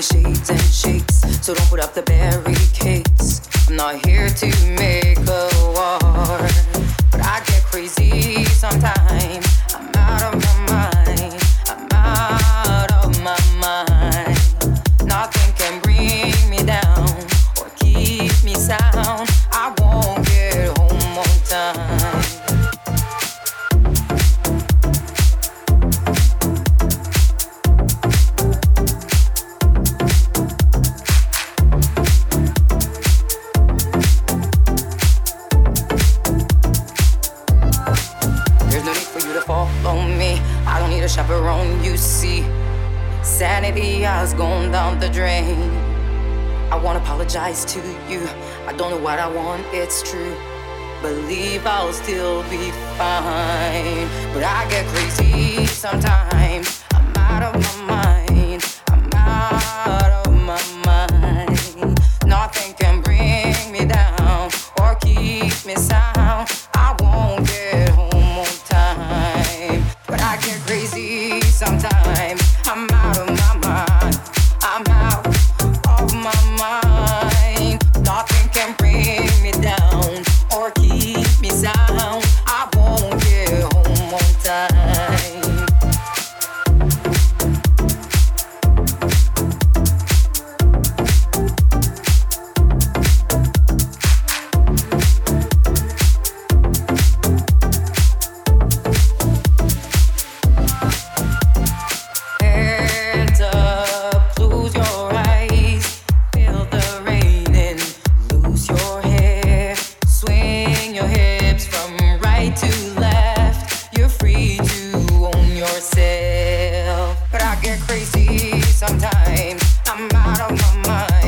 shades and shakes, so don't put up the barricades. I'm not here to make a war, but I get crazy sometimes. I'm out of my mind, I'm out of my mind. Nothing can bring me down or keep me sound. I won't get home on time. Follow me, I don't need a chaperone, you see. Sanity has gone down the drain. I won't apologize to you, I don't know what I want, it's true. Believe I'll still be fine, but I get crazy sometimes. I'm out of my mind, I'm out of my mind. Nothing can bring me down or keep me sound. I won't get home on time, but I get crazy sometimes. I'm out of my mind, I'm out of my mind. Nothing can bring me down or keep me sound. I won't get home on time. But I get crazy sometimes. I'm out of my mind.